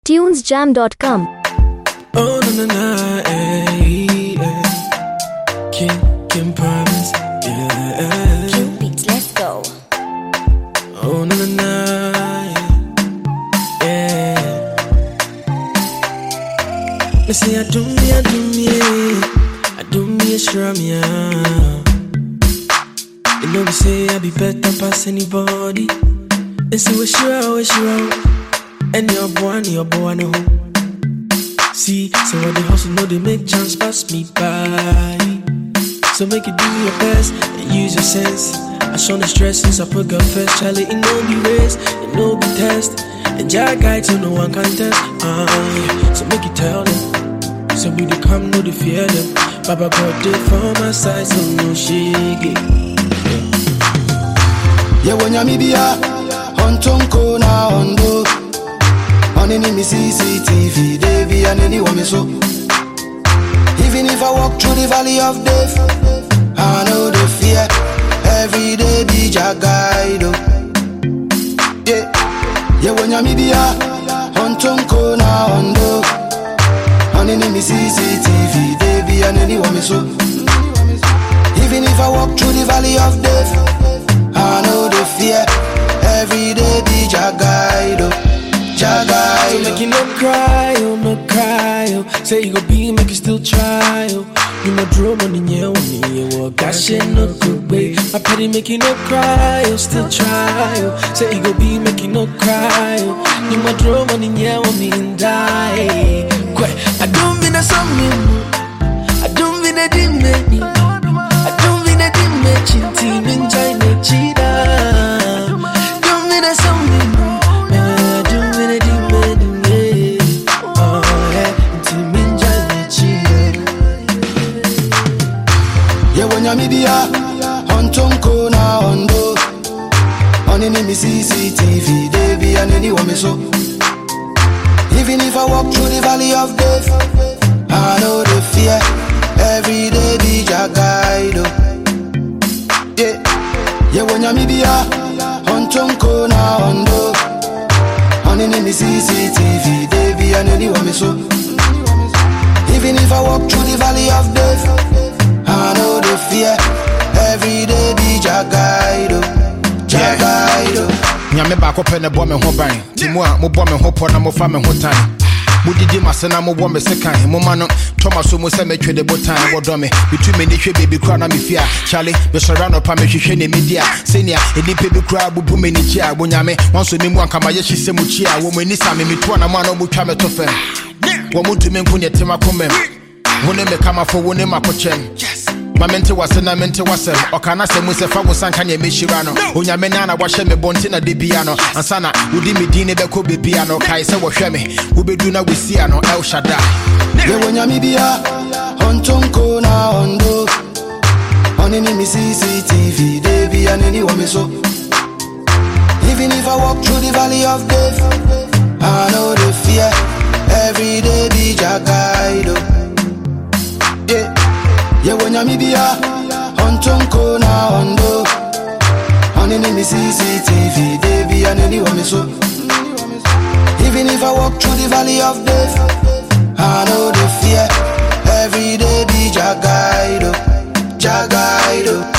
tunesjam.com. Oh na na na, ay, ay. Kim Promise, yeah. Q Beats, let's go. Oh na na na, yeah. Me say I do me, sure me, You know we say I be better past anybody. They say we sure, and your boy no. See, so when they hustle, know they make chance pass me by. So make you do your best and use your sense. I show the stress since I put God first. Charlie, it no be race, it no be test. And Jah guide so no one can test. Yeah. So make you tell them. So we they come, no they fear them. Baba God did for my side, so no shake. Yeah, when you be on Tonko na ondo. On any CCTV, they be and anyone me so. Even if I walk through the valley of death, I know the fear. Every day be Jah guide. Yeah, when you be on Tonko na ondo. On any CCTV, they be and anyone me so. Even if I walk through the valley of death, I know the fear. Every day be Jah guide. So make you no cry, Say you go be, make you still try, You no draw money, yeah, gosh, no good way. I pity make you no cry, still try, Say you go be, make you no cry, You no draw money, yeah, and die. I don't mean a song, I don't mean a dimmy, I don't mean a dimmy, team in China, cheetah. Don't mean a song, Media on Tonko na ondo. On any CCTV, they be and anyone me so. Even if I walk through the valley of death, I know the fear. Every day be Jah guide. Yeah, when you media on Tonko na ondo. On any CCTV, they be and anyone me so. Even if I walk through the valley of death, I know the fear. Every day be Jah guide. Jah guide. Nyame ba ko pene bo me ho ban. Timu a mo bo me ho po na mo fa me ho tan. Mo didi masena mo bo me sekan. Mo ma no Thomas mo se me twede botan wo do me. Bitu me ni hwe baby kra na me fia. Charlie be sora no pa me hwehwe ne media. Senior edipe bi kra bubu me ni chia. Bo nyame wonso me mu anka ma ye hye mu chia. Wo mo ni sa me to na mo na mo twa me to fe. Wo mo tumi nko ne tema komem. Wone me kama for wone makochem. Yes. Mamente wase na mente wasem. Okana se mu se fa wo sanka ne mehira no. Onyame na na wahye me bonte na de bia no. Ansana wodi me din ne beko bebia no. Kai se wo hwe me. Wo bedu na wesia no El Shaddai. Ye wonyame bia on Tonko na ondo. On any CCTV, they be and anyone me so. Even if I walk through the valley of death, I know the fear. Every day be Jah guide. Yeah, when you be on Tonko na ondo. On any CCTV, they be and anyone me so. Even if I walk through the valley of death, I know the fear. Every day be Jah guide. Jah guide.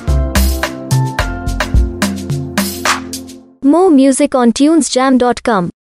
More music on tunesjam.com.